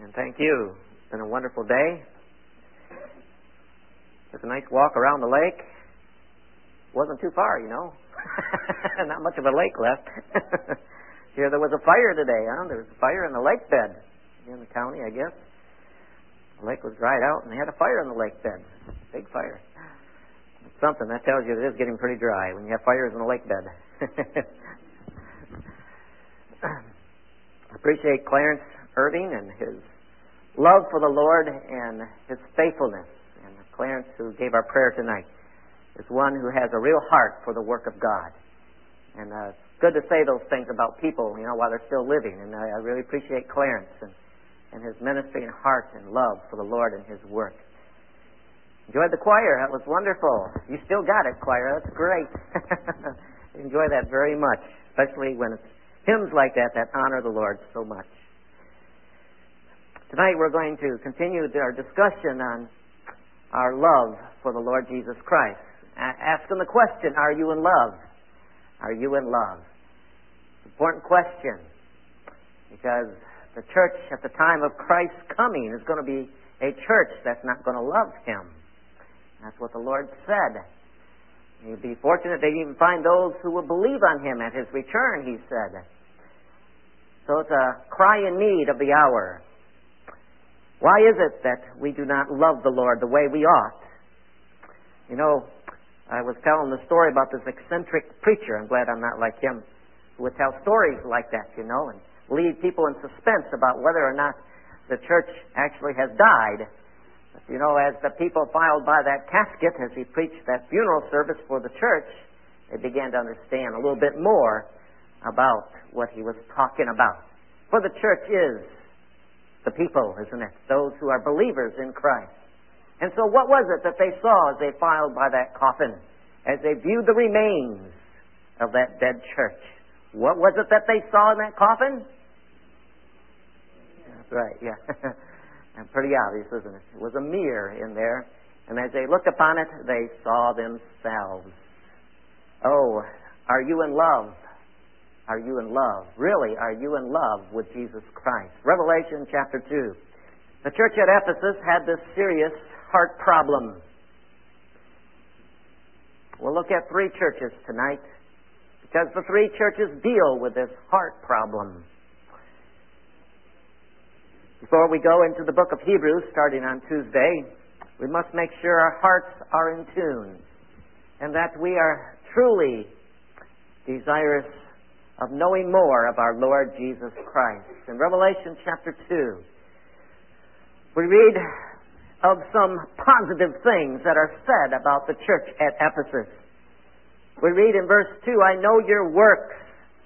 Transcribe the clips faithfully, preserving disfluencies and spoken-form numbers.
And thank you. It's been a wonderful day. It's a nice walk around the lake. Wasn't too far, you know. Not much of a lake left. Here there was a fire today, huh? There was a fire in the lake bed in the county, I guess. The lake was dried out, and they had a fire in the lake bed. Big fire. It's something that tells you it is getting pretty dry when you have fires in the lake bed. I appreciate Clarence Irving and his love for the Lord and his faithfulness. And Clarence, who gave our prayer tonight, is one who has a real heart for the work of God. And uh, it's good to say those things about people, you know, while they're still living. And I, I really appreciate Clarence and, and his ministry and heart and love for the Lord and His work. Enjoyed the choir. That was wonderful. You still got it, choir. That's great. Enjoy that very much, especially when it's hymns like that that honor the Lord so much. Tonight we're going to continue our discussion on our love for the Lord Jesus Christ. Asking the question, are you in love? Are you in love? It's an important question, because the church at the time of Christ's coming is going to be a church that's not going to love Him. That's what the Lord said. You'd be fortunate to even find those who will believe on Him at His return, He said. So it's a cry in need of the hour. Why is it that we do not love the Lord the way we ought? You know, I was telling the story about this eccentric preacher. I'm glad I'm not like him, who would tell stories like that, you know, and leave people in suspense about whether or not the church actually has died. But, you know, as the people filed by that casket, as he preached that funeral service for the church, they began to understand a little bit more about what he was talking about. For the church is the people, isn't it? Those who are believers in Christ. And so what was it that they saw as they filed by that coffin, as they viewed the remains of that dead church? What was it that they saw in that coffin? That's right, yeah. And pretty obvious, isn't it? It was a mirror in there. And as they looked upon it, they saw themselves. Oh, are you in love? Are you in love? Really, are you in love with Jesus Christ? Revelation chapter two. The church at Ephesus had this serious heart problem. We'll look at three churches tonight, because the three churches deal with this heart problem. Before we go into the book of Hebrews, starting on Tuesday, we must make sure our hearts are in tune and that we are truly desirous of knowing more of our Lord Jesus Christ. In Revelation chapter two, we read of some positive things that are said about the church at Ephesus. We read in verse two, I know your works,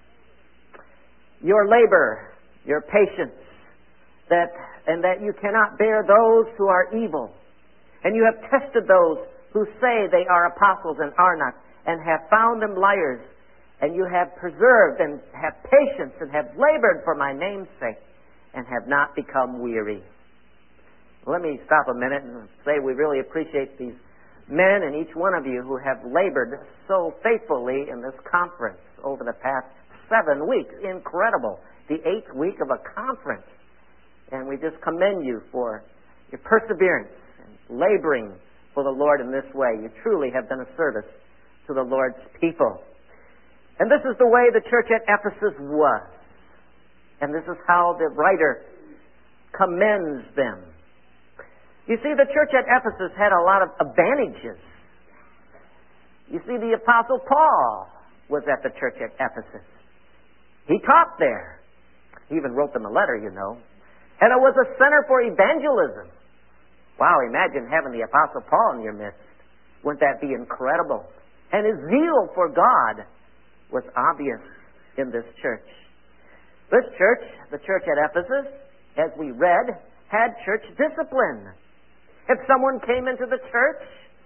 your labor, your patience, that and that you cannot bear those who are evil. And you have tested those who say they are apostles and are not, and have found them liars. And you have preserved and have patience and have labored for my name's sake, and have not become weary. Let me stop a minute and say we really appreciate these men and each one of you who have labored so faithfully in this conference over the past seven weeks. Incredible. The eighth week of a conference. And we just commend you for your perseverance and laboring for the Lord in this way. You truly have been a service to the Lord's people. And this is the way the church at Ephesus was. And this is how the writer commends them. You see, the church at Ephesus had a lot of advantages. You see, the Apostle Paul was at the church at Ephesus. He taught there. He even wrote them a letter, you know. And it was a center for evangelism. Wow, imagine having the Apostle Paul in your midst. Wouldn't that be incredible? And his zeal for God was obvious in this church. This church, the church at Ephesus, as we read, had church discipline. If someone came into the church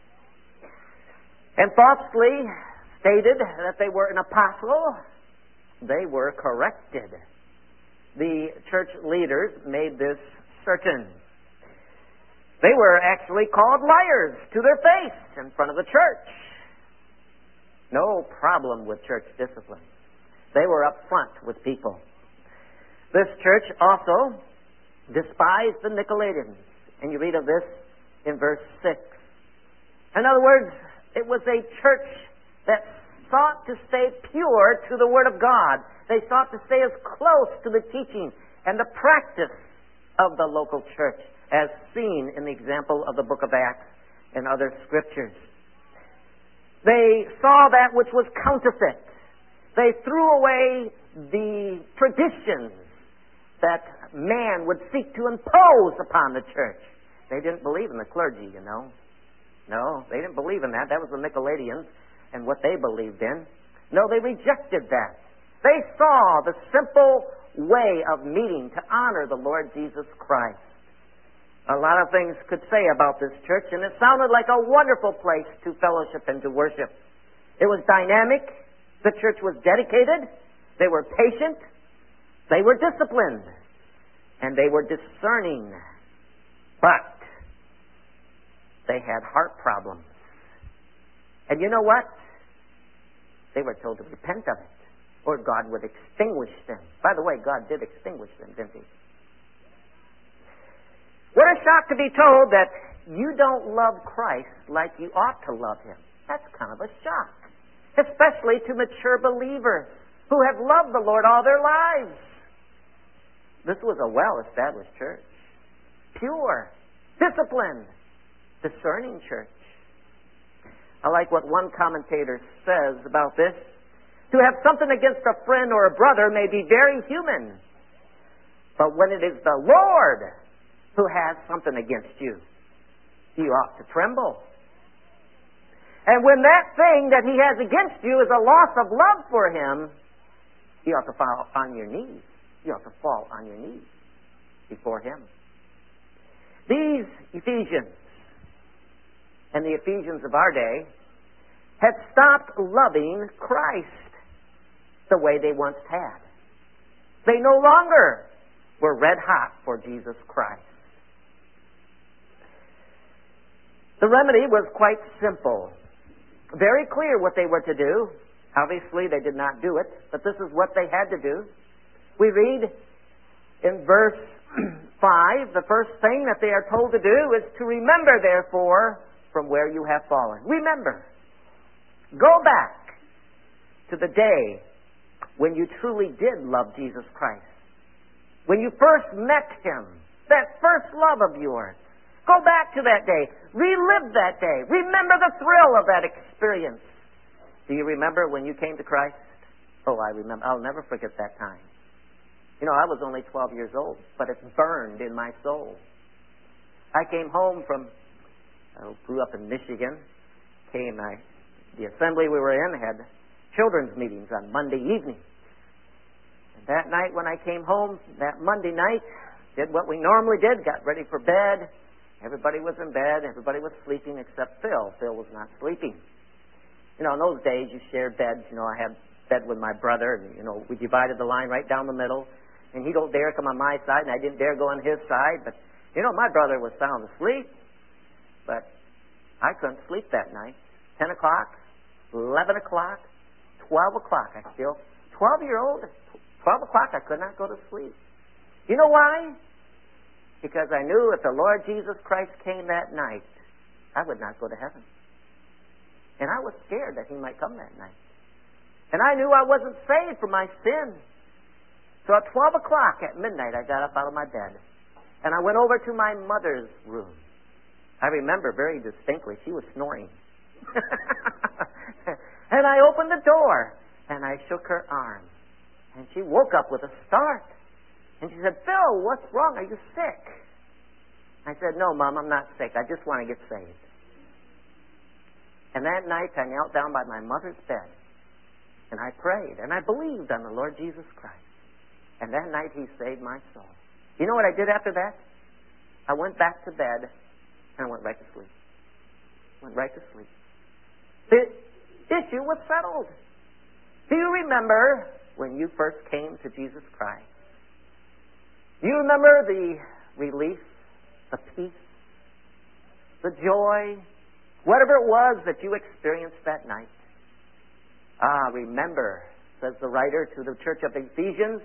and falsely stated that they were an apostle, they were corrected. The church leaders made this certain. They were actually called liars to their face in front of the church. No problem with church discipline. They were up front with people. This church also despised the Nicolaitans. And you read of this in verse six. In other words, it was a church that sought to stay pure to the Word of God. They sought to stay as close to the teaching and the practice of the local church, as seen in the example of the book of Acts and other scriptures. They saw that which was counterfeit. They threw away the traditions that man would seek to impose upon the church. They didn't believe in the clergy, you know. No, they didn't believe in that. That was the Nicolaitans and what they believed in. No, they rejected that. They saw the simple way of meeting to honor the Lord Jesus Christ. A lot of things could say about this church, and it sounded like a wonderful place to fellowship and to worship. It was dynamic. The church was dedicated. They were patient. They were disciplined. And they were discerning. But they had heart problems. And you know what? They were told to repent of it, or God would extinguish them. By the way, God did extinguish them, didn't He? What a shock to be told that you don't love Christ like you ought to love Him. That's kind of a shock. Especially to mature believers who have loved the Lord all their lives. This was a well-established church. Pure, disciplined, discerning church. I like what one commentator says about this. To have something against a friend or a brother may be very human. But when it is the Lord who has something against you, you ought to tremble. And when that thing that he has against you is a loss of love for him, you ought to fall on your knees. You ought to fall on your knees before him. These Ephesians and the Ephesians of our day had stopped loving Christ the way they once had. They no longer were red hot for Jesus Christ. The remedy was quite simple. Very clear what they were to do. Obviously, they did not do it, but this is what they had to do. We read in verse five, the first thing that they are told to do is to remember, therefore, from where you have fallen. Remember. Go back to the day when you truly did love Jesus Christ. When you first met Him. That first love of yours. Go back to that day. Relive that day. Remember the thrill of that experience. Do you remember when you came to Christ? Oh, I remember. I'll never forget that time. You know, I was only twelve years old, but it's burned in my soul. I came home from, I grew up in Michigan, came, I, the assembly we were in had children's meetings on Monday evening. And that night when I came home, that Monday night, did what we normally did, got ready for bed. Everybody was in bed. Everybody was sleeping except Phil. Phil was not sleeping. You know, in those days, you shared beds. You know, I had bed with my brother, and, you know, we divided the line right down the middle. And he don't dare come on my side, and I didn't dare go on his side. But, you know, my brother was sound asleep. But I couldn't sleep that night. Ten o'clock, eleven o'clock, twelve o'clock. I still, twelve-year-old, twelve o'clock, I could not go to sleep. You know why? Because I knew if the Lord Jesus Christ came that night, I would not go to heaven. And I was scared that He might come that night. And I knew I wasn't saved from my sin. So at twelve o'clock at midnight, I got up out of my bed. And I went over to my mother's room. I remember very distinctly, she was snoring. And I opened the door, and I shook her arm. And she woke up with a start. And she said, Phil, what's wrong? Are you sick? I said, no, Mom, I'm not sick. I just want to get saved. And that night, I knelt down by my mother's bed. And I prayed. And I believed on the Lord Jesus Christ. And that night, He saved my soul. You know what I did after that? I went back to bed, and I went right to sleep. Went right to sleep. The issue was settled. Do you remember when you first came to Jesus Christ? Do you remember the relief, the peace, the joy, whatever it was that you experienced that night? Ah, remember, says the writer to the church of Ephesians,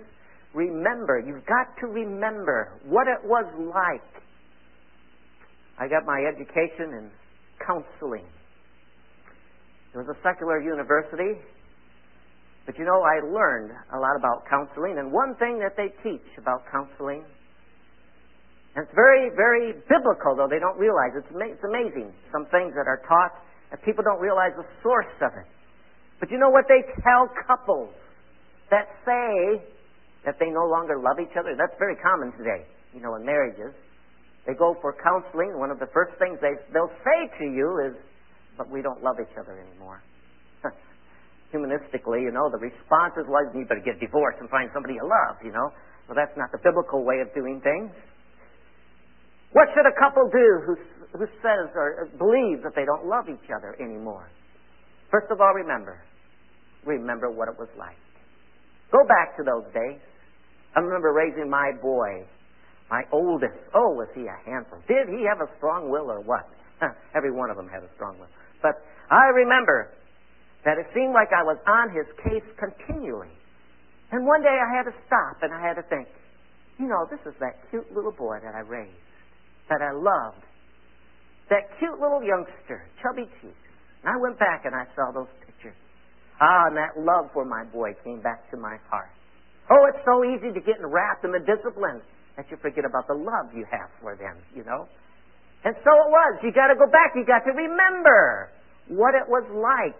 remember. You've got to remember what it was like. I got my education in counseling. It was a secular university. But you know, I learned a lot about counseling. And one thing that they teach about counseling, and it's very, very biblical, though they don't realize it. It's, ama- it's amazing, some things that are taught, and people don't realize the source of it. But you know what they tell couples that say that they no longer love each other? That's very common today, you know, in marriages. They go for counseling. One of the first things they, they'll say to you is, but we don't love each other anymore. Humanistically, you know, the response is, well, you better get divorced and find somebody you love, you know. Well, that's not the biblical way of doing things. What should a couple do who, who says or believes that they don't love each other anymore? First of all, remember. Remember what it was like. Go back to those days. I remember raising my boy, my oldest. Oh, was he a handful? Did he have a strong will or what? Every one of them had a strong will. But I remember that it seemed like I was on his case continually. And one day I had to stop and I had to think, you know, this is that cute little boy that I raised, that I loved. That cute little youngster, chubby cheeks. And I went back and I saw those pictures. Ah, and that love for my boy came back to my heart. Oh, it's so easy to get wrapped in the discipline that you forget about the love you have for them, you know. And so it was. You got to go back. You got to remember what it was like.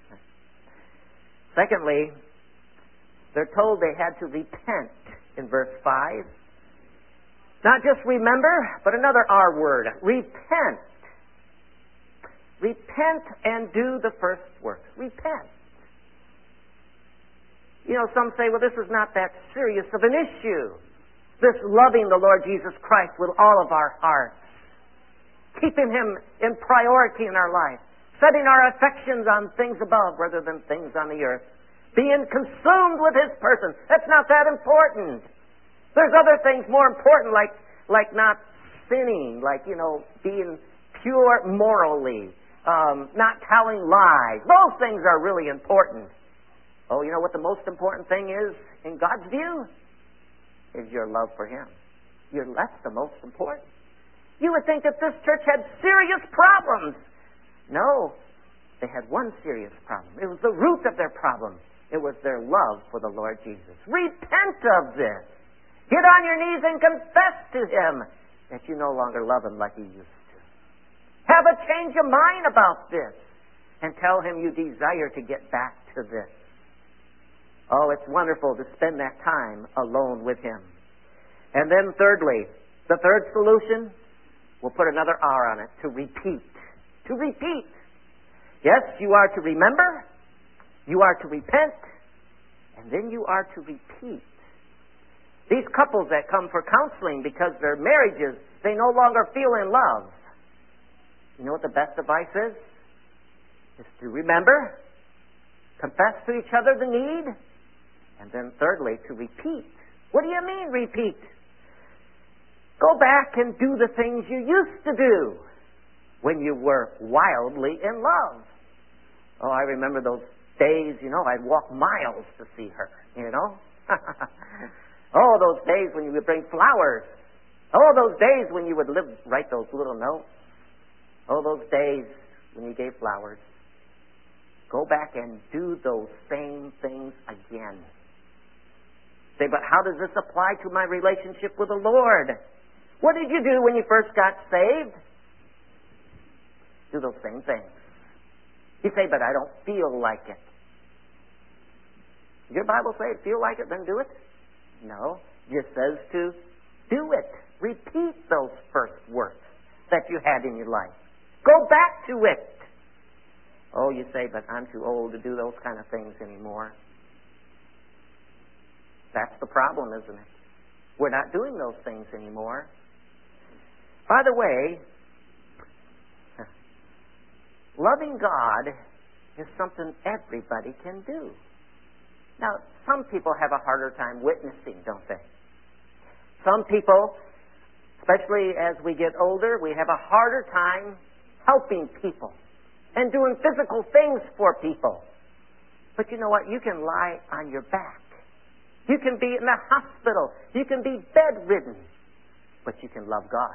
Secondly, they're told they had to repent in verse five. Not just remember, but another R word. Repent. Repent and do the first works. Repent. You know, some say, well, this is not that serious of an issue. This loving the Lord Jesus Christ with all of our hearts. Keeping Him in priority in our life. Setting our affections on things above rather than things on the earth. Being consumed with His person. That's not that important. There's other things more important, like like not sinning, like, you know, being pure morally, um, not telling lies. Those things are really important. Oh, you know what the most important thing is in God's view? Is your love for Him. Your, that's the most important. You would think that this church had serious problems. No, they had one serious problem. It was the root of their problem. It was their love for the Lord Jesus. Repent of this. Get on your knees and confess to Him that you no longer love Him like you used to. Have a change of mind about this and tell Him you desire to get back to this. Oh, it's wonderful to spend that time alone with Him. And then thirdly, the third solution, we'll put another R on it, to repeat. To repeat. Yes, you are to remember, you are to repent, and then you are to repeat. These couples that come for counseling because their marriages, they no longer feel in love. You know what the best advice is? Is to remember, confess to each other the need, and then thirdly, to repeat. What do you mean, repeat? Go back and do the things you used to do when you were wildly in love. Oh, I remember those days, you know, I'd walk miles to see her, you know. Oh, those days when you would bring flowers. Oh, those days when you would live, write those little notes. Oh, those days when you gave flowers. Go back and do those same things again. Say, but how does this apply to my relationship with the Lord? What did you do when you first got saved? Do those same things. You say, but I don't feel like it. Did your Bible say, feel like it, then do it? No. It just says to do it. Repeat those first works that you had in your life. Go back to it. Oh, you say, but I'm too old to do those kind of things anymore. That's the problem, isn't it? We're not doing those things anymore. By the way, loving God is something everybody can do. Now, some people have a harder time witnessing, don't they? Some people, especially as we get older, we have a harder time helping people and doing physical things for people. But you know what? You can lie on your back. You can be in the hospital. You can be bedridden. But you can love God.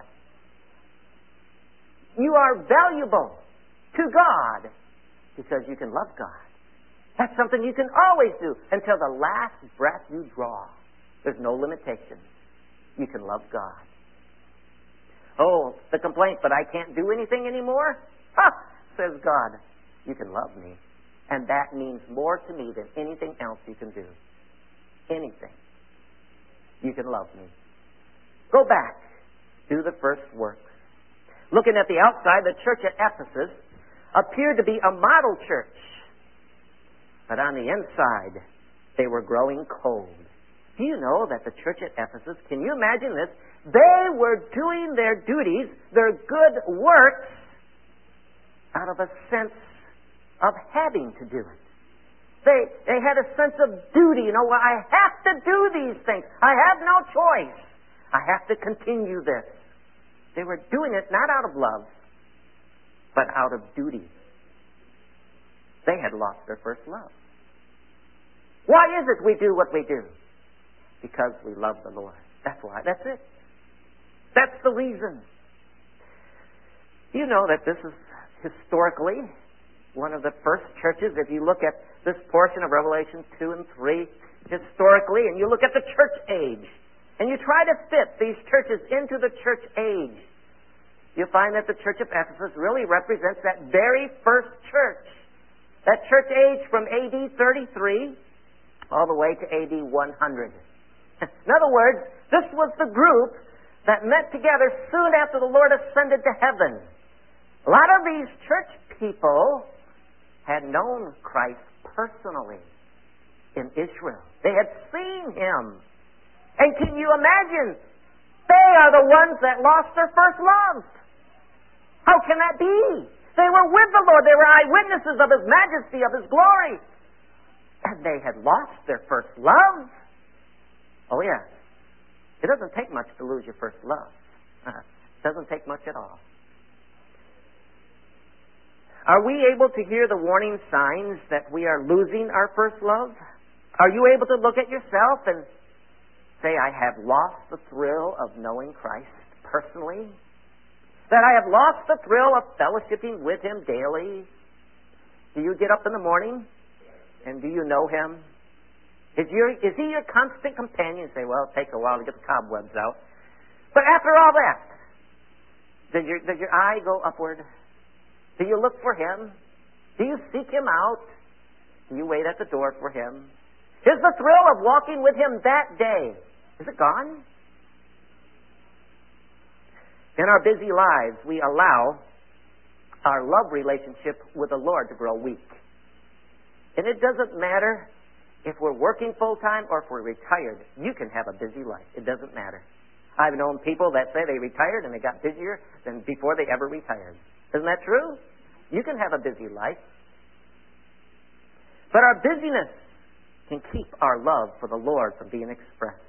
You are valuable to God because you can love God. That's something you can always do until the last breath you draw. There's no limitation. You can love God. Oh, the complaint, but I can't do anything anymore? Ha! Says God, you can love me. And that means more to me than anything else you can do. Anything. You can love me. Go back. Do the first work. Looking at the outside, the church at Ephesus appeared to be a model church. But on the inside, they were growing cold. Do you know that the church at Ephesus, can you imagine this? They were doing their duties, their good works, out of a sense of having to do it. They, they had a sense of duty. You know, well, I have to do these things. I have no choice. I have to continue this. They were doing it not out of love, but out of duty. They had lost their first love. Why is it we do what we do? Because we love the Lord. That's why. That's it. That's the reason. You know that this is historically one of the first churches. If you look at this portion of Revelation two and three, historically, and you look at the church age, and you try to fit these churches into the church age, you find that the church of Ephesus really represents that very first church. That church age from A D thirty-three all the way to A D one hundred. In other words, this was the group that met together soon after the Lord ascended to heaven. A lot of these church people had known Christ personally in Israel. They had seen Him. And can you imagine? They are the ones that lost their first love. How can that be? They were with the Lord. They were eyewitnesses of His majesty, of His glory. And they had lost their first love. Oh, yes. It doesn't take much to lose your first love. It doesn't take much at all. Are we able to hear the warning signs that we are losing our first love? Are you able to look at yourself and say, I have lost the thrill of knowing Christ personally? That I have lost the thrill of fellowshipping with Him daily? Do you get up in the morning and do you know Him? Is, your, is He your constant companion? You say, well, it takes a while to get the cobwebs out. But after all that, does your, does your eye go upward? Do you look for Him? Do you seek Him out? Do you wait at the door for Him? Is the thrill of walking with Him that day, is it gone? In our busy lives, we allow our love relationship with the Lord to grow weak. And it doesn't matter if we're working full-time or if we're retired. You can have a busy life. It doesn't matter. I've known people that say they retired and they got busier than before they ever retired. Isn't that true? You can have a busy life. But our busyness can keep our love for the Lord from being expressed.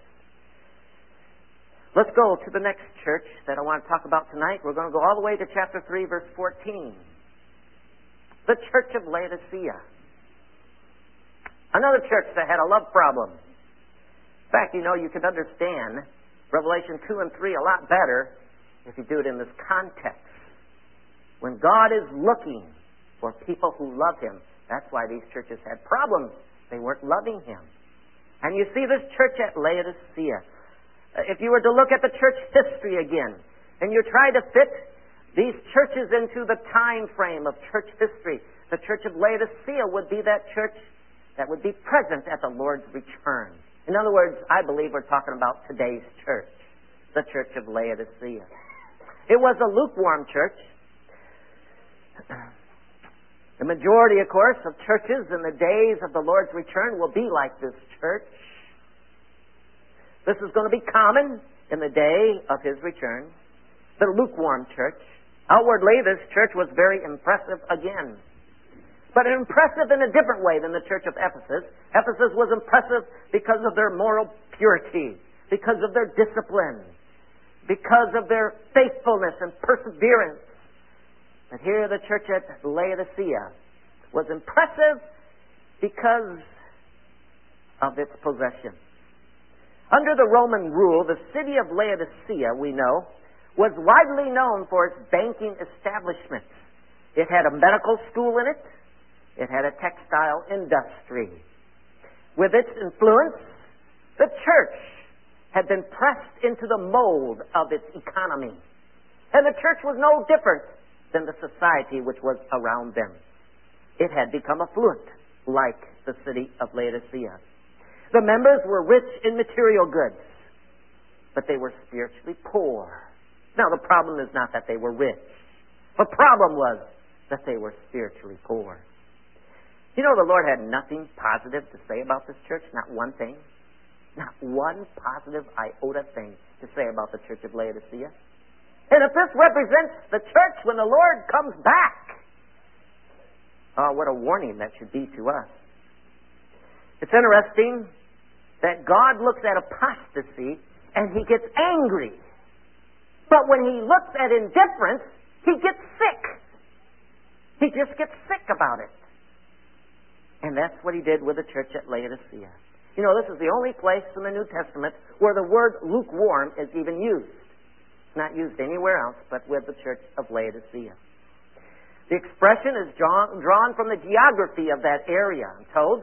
Let's go to the next church that I want to talk about tonight. We're going to go all the way to chapter three, verse fourteen. The church of Laodicea. Another church that had a love problem. In fact, you know, you can understand Revelation two and three a lot better if you do it in this context. When God is looking for people who love Him, that's why these churches had problems. They weren't loving Him. And you see this church at Laodicea. If you were to look at the church history again, and you try to fit these churches into the time frame of church history, the church of Laodicea would be that church that would be present at the Lord's return. In other words, I believe we're talking about today's church, the church of Laodicea. It was a lukewarm church. The majority, of course, of churches in the days of the Lord's return will be like this church. This is going to be common in the day of His return. The lukewarm church. Outwardly, this church was very impressive again. But impressive in a different way than the church of Ephesus. Ephesus was impressive because of their moral purity, because of their discipline, because of their faithfulness and perseverance. But here the church at Laodicea was impressive because of its possession. Under the Roman rule, the city of Laodicea, we know, was widely known for its banking establishments. It had a medical school in it. It had a textile industry. With its influence, the church had been pressed into the mold of its economy. And the church was no different than the society which was around them. It had become affluent, like the city of Laodicea. The members were rich in material goods, but they were spiritually poor. Now, the problem is not that they were rich. The problem was that they were spiritually poor. You know, the Lord had nothing positive to say about this church, not one thing. Not one positive iota thing to say about the church of Laodicea. And if this represents the church when the Lord comes back, oh, what a warning that should be to us. It's interesting that God looks at apostasy and He gets angry. But when He looks at indifference, He gets sick. He just gets sick about it. And that's what He did with the church at Laodicea. You know, this is the only place in the New Testament where the word lukewarm is even used. It's not used anywhere else but with the church of Laodicea. The expression is drawn, drawn from the geography of that area, I'm told.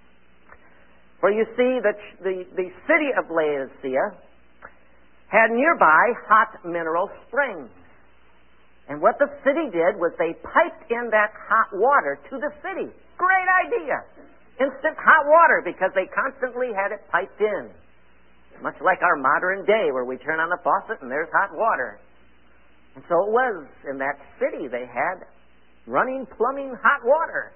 For you see, the, the, the city of Laodicea had nearby hot mineral springs. And what the city did was they piped in that hot water to the city. Great idea. Instant hot water because they constantly had it piped in. Much like our modern day where we turn on the faucet and there's hot water. And so it was in that city they had running, plumbing hot water.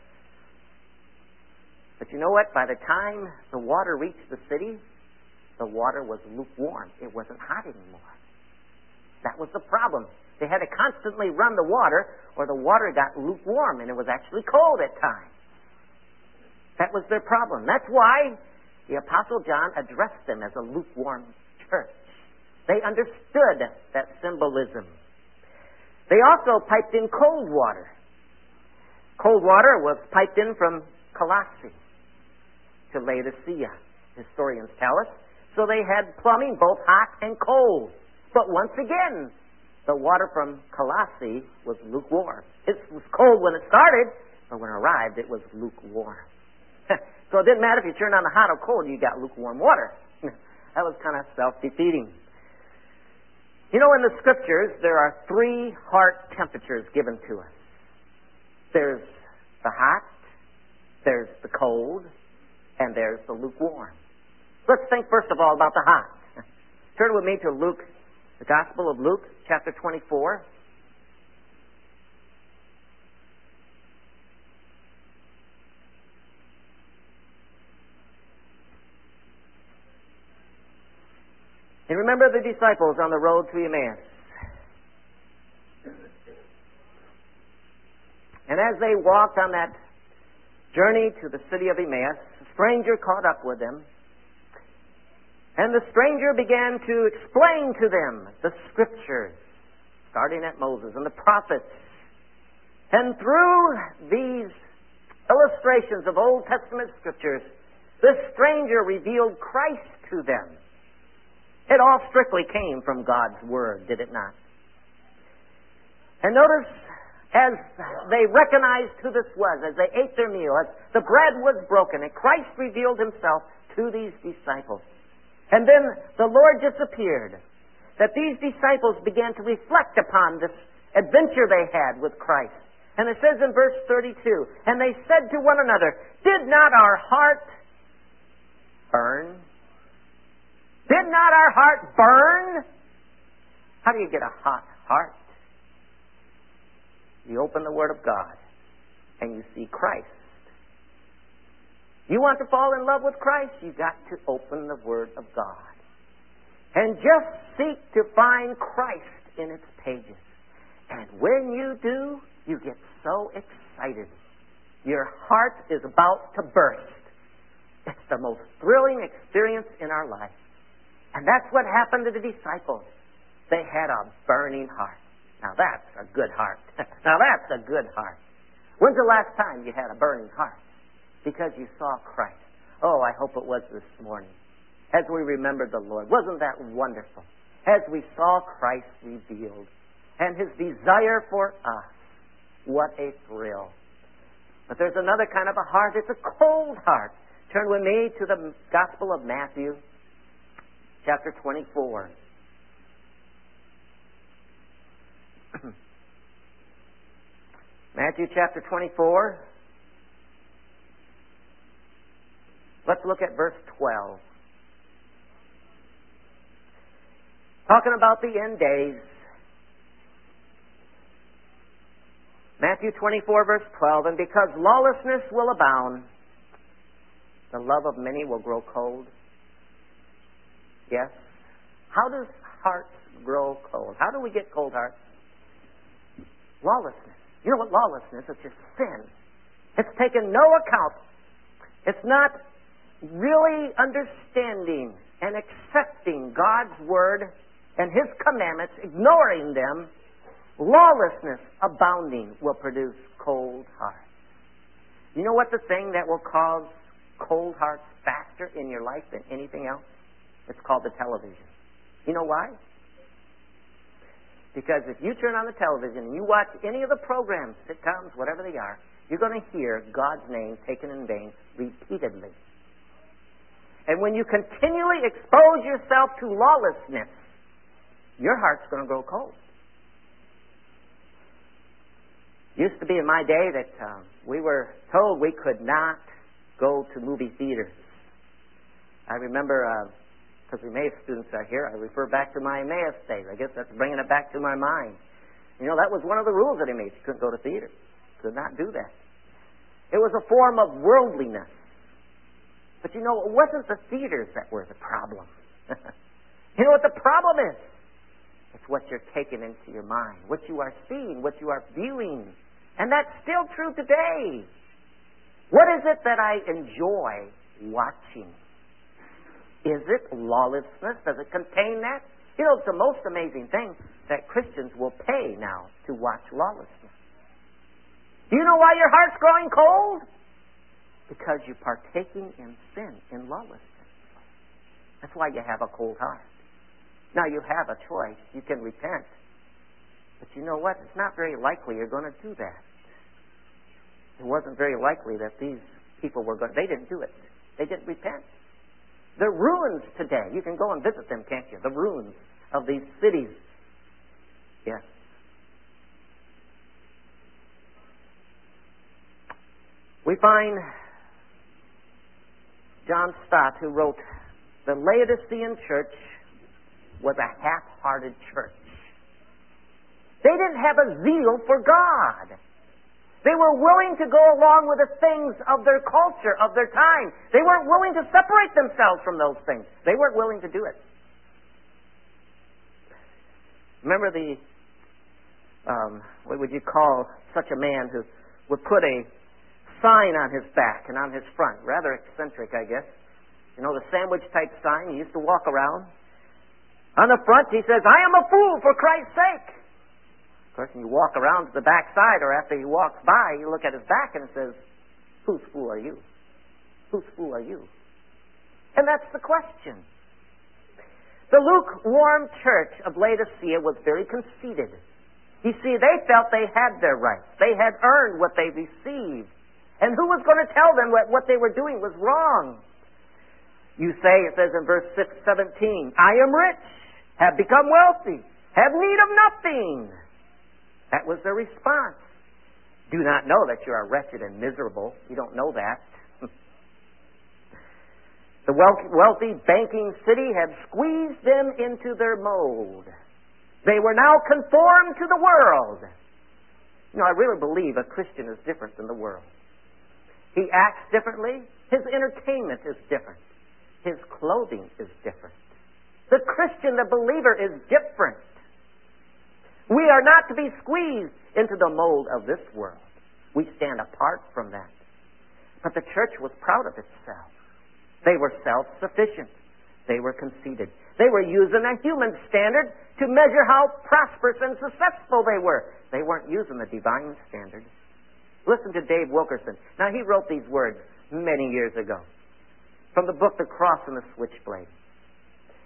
But you know what? By the time the water reached the city, the water was lukewarm. It wasn't hot anymore. That was the problem. They had to constantly run the water or the water got lukewarm and it was actually cold at times. That was their problem. That's why the Apostle John addressed them as a lukewarm church. They understood that symbolism. They also piped in cold water. Cold water was piped in from Colossae to Laodicea, historians tell us. So they had plumbing both hot and cold. But once again, the water from Colossae was lukewarm. It was cold when it started, but when it arrived, it was lukewarm. So it didn't matter if you turned on the hot or cold, you got lukewarm water. That was kind of self-defeating. You know, in the Scriptures, there are three heart temperatures given to us. There's the hot, there's the cold, and there's the lukewarm. Let's think first of all about the hot. Turn with me to Luke, the Gospel of Luke, chapter twenty-four. And remember the disciples on the road to Emmaus. And as they walked on that journey to the city of Emmaus, a stranger caught up with them. And the stranger began to explain to them the Scriptures, starting at Moses and the prophets. And through these illustrations of Old Testament Scriptures, the stranger revealed Christ to them. It all strictly came from God's Word, did it not? And notice, as they recognized who this was, as they ate their meal, as the bread was broken, and Christ revealed Himself to these disciples. And then the Lord disappeared. That these disciples began to reflect upon this adventure they had with Christ. And it says in verse thirty-two, and they said to one another, did not our heart burn? Did not our heart burn? How do you get a hot heart? You open the Word of God and you see Christ. You want to fall in love with Christ? You've got to open the Word of God. And just seek to find Christ in its pages. And when you do, you get so excited. Your heart is about to burst. It's the most thrilling experience in our life. And that's what happened to the disciples. They had a burning heart. Now that's a good heart. Now that's a good heart. When's the last time you had a burning heart? Because you saw Christ. Oh, I hope it was this morning. as we remembered the Lord. Wasn't that wonderful? As we saw Christ revealed and His desire for us. What a thrill. But there's another kind of a heart. It's a cold heart. Turn with me to the Gospel of Matthew, chapter twenty-four. Matthew chapter twenty-four. Let's look at verse twelve. Talking about the end days. Matthew twenty-four, verse twelve. And because lawlessness will abound, the love of many will grow cold. Yes? How does hearts grow cold? How do we get cold hearts? Lawlessness. You know what lawlessness is? It's just sin. It's taken no account. It's not really understanding and accepting God's Word and His commandments, ignoring them. Lawlessness abounding will produce cold hearts. You know what the thing that will cause cold hearts faster in your life than anything else? It's called the television. You know why? Because if you turn on the television and you watch any of the programs, sitcoms, whatever they are, you're going to hear God's name taken in vain repeatedly. And when you continually expose yourself to lawlessness, your heart's going to grow cold. Used to be in my day that um, we were told we could not go to movie theaters. I remember, because uh, Emmaus students are here, I refer back to my Emmaus days. I guess that's bringing it back to my mind. You know, that was one of the rules at Emmaus. You couldn't go to theaters. Could not do that. It was a form of worldliness. But you know, it wasn't the theaters that were the problem. You know what the problem is? It's what you're taking into your mind, what you are seeing, what you are viewing. And that's still true today. What is it that I enjoy watching? Is it lawlessness? Does it contain that? You know, it's the most amazing thing that Christians will pay now to watch lawlessness. Do you know why your heart's growing cold? Because you're partaking in sin, in lawlessness. That's why you have a cold heart. Now, you have a choice. You can repent. But you know what? It's not very likely you're going to do that. It wasn't very likely that these people were going to... They didn't do it. They didn't repent. The ruins today. You can go and visit them, can't you? The ruins of these cities. Yes. We find John Stott, who wrote, "The Laodicean church was a half-hearted church. They didn't have a zeal for God. They were willing to go along with the things of their culture, of their time. They weren't willing to separate themselves from those things. They weren't willing to do it." Remember the, um, what would you call such a man who would put a sign on his back and on his front? Rather eccentric, I guess. You know, the sandwich type sign he used to walk around. On the front, he says, "I am a fool for Christ's sake." Of course, when you walk around to the back side, or after he walks by, you look at his back and it says, "Whose fool are you? Whose fool are you?" And that's the question. The lukewarm church of Laodicea was very conceited. You see, they felt they had their rights. They had earned what they received. And who was going to tell them that what they were doing was wrong? You say, it says in verse six seventeen, "I am rich, have become wealthy, have need of nothing." That was their response. Do not know that you are wretched and miserable. You don't know that. The wealthy banking city had squeezed them into their mold. They were now conformed to the world. You know, I really believe a Christian is different than the world. He acts differently. His entertainment is different. His clothing is different. The Christian, the believer, is different. We are not to be squeezed into the mold of this world. We stand apart from that. But the church was proud of itself. They were self-sufficient. They were conceited. They were using a human standard to measure how prosperous and successful they were. They weren't using the divine standard. Listen to Dave Wilkerson. Now, he wrote these words many years ago from the book The Cross and the Switchblade.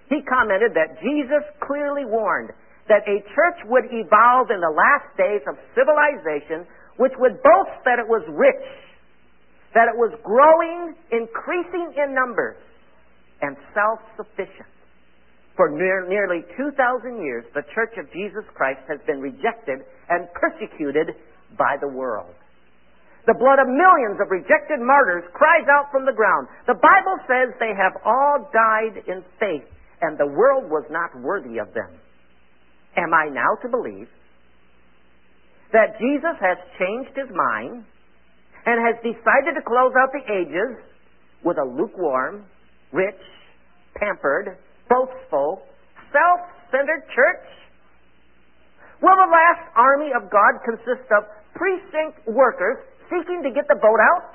he commented that Jesus clearly warned that a church would evolve in the last days of civilization which would boast that it was rich, that it was growing, increasing in numbers, and self-sufficient. For near, nearly two thousand years, the Church of Jesus Christ has been rejected and persecuted by the world. The blood of millions of rejected martyrs cries out from the ground. The Bible says they have all died in faith, and the world was not worthy of them. Am I now to believe that Jesus has changed his mind and has decided to close out the ages with a lukewarm, rich, pampered, boastful, self-centered church? Will the last army of God consist of precinct workers seeking to get the vote out?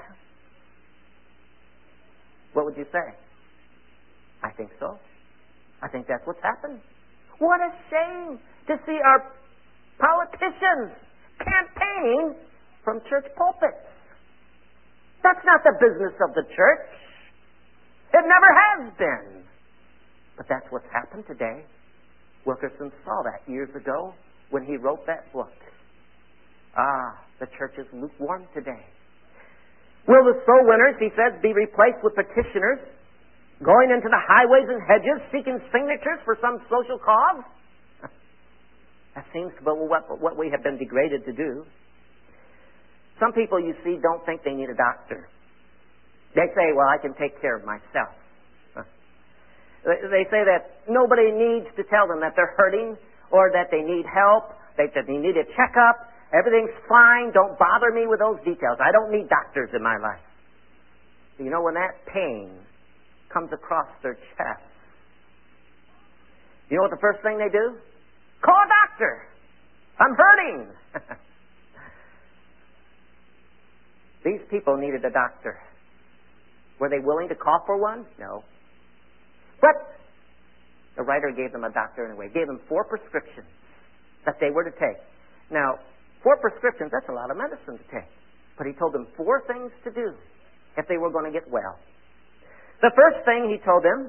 What would you say? I think so. I think that's what's happened. What a shame to see our politicians campaigning from church pulpits. That's not the business of the church. It never has been. But that's what's happened today. Wilkerson saw that years ago when he wrote that book. Ah, the church is lukewarm today. Will the soul winners, he says, be replaced with petitioners, going into the highways and hedges, seeking signatures for some social cause? That seems to be what, what we have been degraded to do. Some people, you see, don't think they need a doctor. They say, well, I can take care of myself. They say that nobody needs to tell them that they're hurting or that they need help, that they need a checkup. Everything's fine. Don't bother me with those details. I don't need doctors in my life. You know, when that pain comes across their chest, you know what the first thing they do? Call a doctor. I'm hurting. These people needed a doctor. Were they willing to call for one? No. But the writer gave them a doctor anyway. Gave them four prescriptions that they were to take. Now, four prescriptions, that's a lot of medicine to take. But he told them four things to do if they were going to get well. The first thing he told them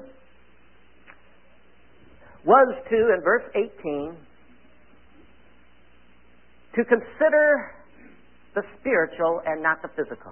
was to, in verse eighteen, to consider the spiritual and not the physical.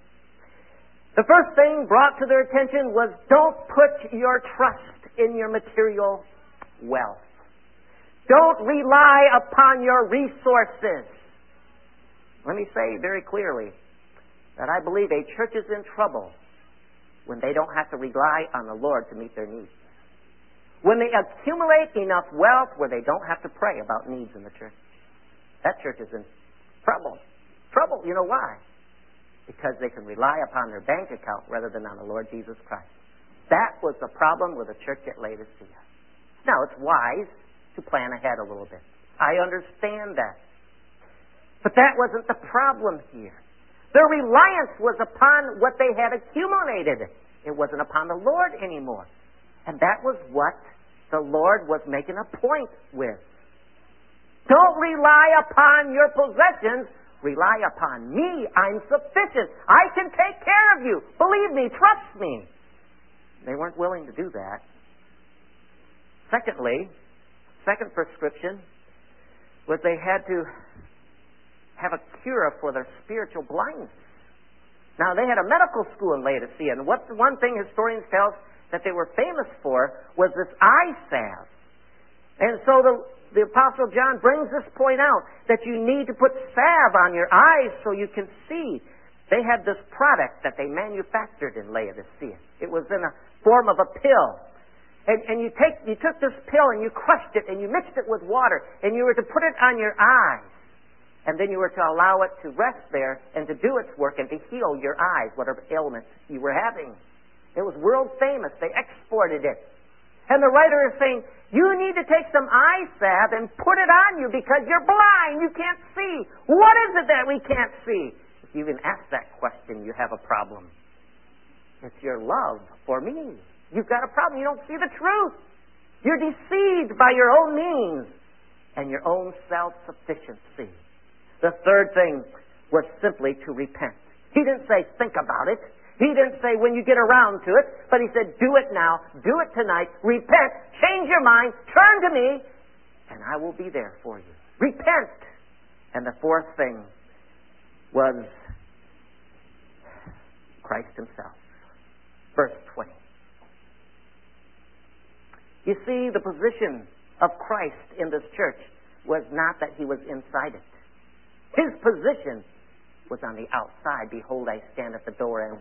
The first thing brought to their attention was, don't put your trust in your material wealth. Don't rely upon your resources. Let me say very clearly that I believe a church is in trouble when they don't have to rely on the Lord to meet their needs. When they accumulate enough wealth where they don't have to pray about needs in the church. That church is in trouble. Trouble, you know why? Because they can rely upon their bank account rather than on the Lord Jesus Christ. That was the problem with the church at Laodicea. Now, it's wise to plan ahead a little bit. I understand that. But that wasn't the problem here. Their reliance was upon what they had accumulated. It wasn't upon the Lord anymore. And that was what the Lord was making a point with. Don't rely upon your possessions. Rely upon me. I'm sufficient. I can take care of you. Believe me. Trust me. They weren't willing to do that. Secondly, second prescription was they had to have a cure for their spiritual blindness. Now, they had a medical school in Laodicea, and what one thing historians tell us that they were famous for was this eye salve. And so the, the Apostle John brings this point out, that you need to put salve on your eyes so you can see. They had this product that they manufactured in Laodicea. It was in a form of a pill. And, and you, take, you took this pill and you crushed it and you mixed it with water and you were to put it on your eyes. And then you were to allow it to rest there and to do its work and to heal your eyes, whatever ailments you were having. It was world famous. They exported it. And the writer is saying, you need to take some eye salve and put it on you because you're blind. You can't see. What is it that we can't see? If you even ask that question, you have a problem. It's your love for me. You've got a problem. You don't see the truth. You're deceived by your own means and your own self-sufficiency. The third thing was simply to repent. He didn't say, think about it. He didn't say when you get around to it, but He said, do it now, do it tonight, repent, change your mind, turn to me, and I will be there for you. Repent. And the fourth thing was Christ Himself. Verse twenty. You see, the position of Christ in this church was not that He was inside it. His position was on the outside. Behold, I stand at the door and...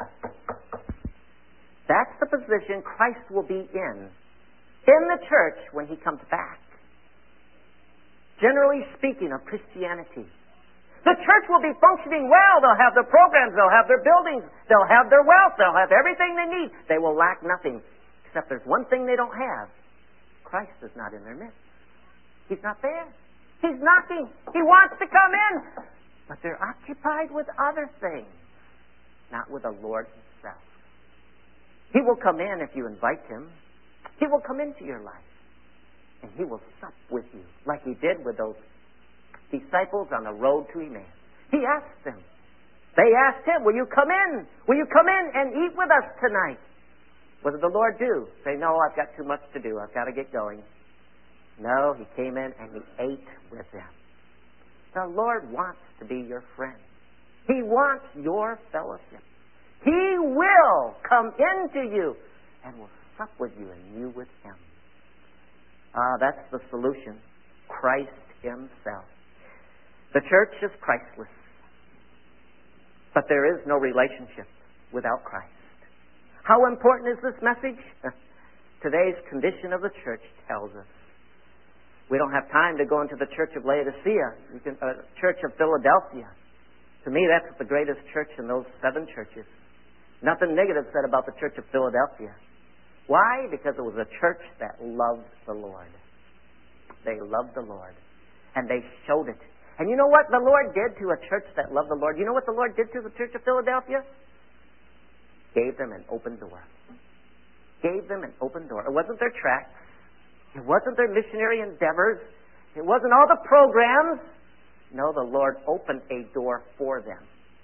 That's the position Christ will be in, in the church when He comes back. Generally speaking of Christianity, the church will be functioning well. They'll have their programs, they'll have their buildings, they'll have their wealth, they'll have everything they need. They will lack nothing, except there's one thing they don't have. Christ is not in their midst. He's not there. He's knocking. He wants to come in. But they're occupied with other things, not with the Lord Himself. He will come in if you invite Him. He will come into your life. And He will sup with you, like He did with those disciples on the road to Emmaus. He asked them. They asked Him, will you come in? Will you come in and eat with us tonight? What did the Lord do? Say, no, I've got too much to do. I've got to get going. No, He came in and He ate with them. The Lord wants to be your friend. He wants your fellowship. He will come into you and will sup with you and you with Him. Ah, that's the solution. Christ Himself. The church is Christless. But there is no relationship without Christ. How important is this message? Today's condition of the church tells us. We don't have time to go into the church of Laodicea, you can, uh, church of Philadelphia. To me, that's the greatest church in those seven churches. Nothing negative said about the church of Philadelphia. Why? Because it was a church that loved the Lord. They loved the Lord. And they showed it. And you know what the Lord did to a church that loved the Lord? You know what the Lord did to the church of Philadelphia? Gave them an open door. Gave them an open door. It wasn't their tracts. It wasn't their missionary endeavors. It wasn't all the programs. No, the Lord opened a door for them.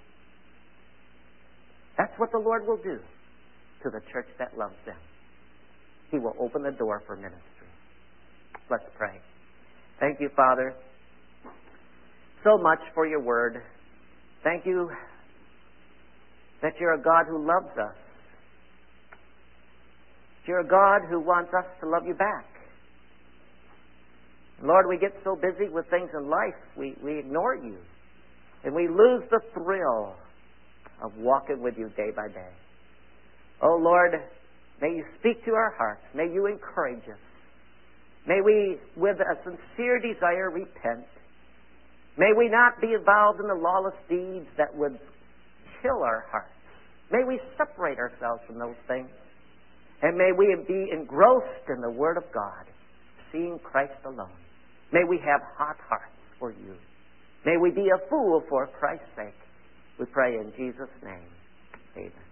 That's what the Lord will do to the church that loves them. He will open the door for ministry. Let's pray. Thank you, Father, so much for your word. Thank you that you're a God who loves us. You're a God who wants us to love you back. Lord, we get so busy with things in life, we, we ignore you. And we lose the thrill of walking with you day by day. Oh, Lord, may you speak to our hearts. May you encourage us. May we, with a sincere desire, repent. May we not be involved in the lawless deeds that would chill our hearts. May we separate ourselves from those things. And may we be engrossed in the Word of God, seeing Christ alone. May we have hot hearts for you. May we be a fool for Christ's sake. We pray in Jesus' name. Amen.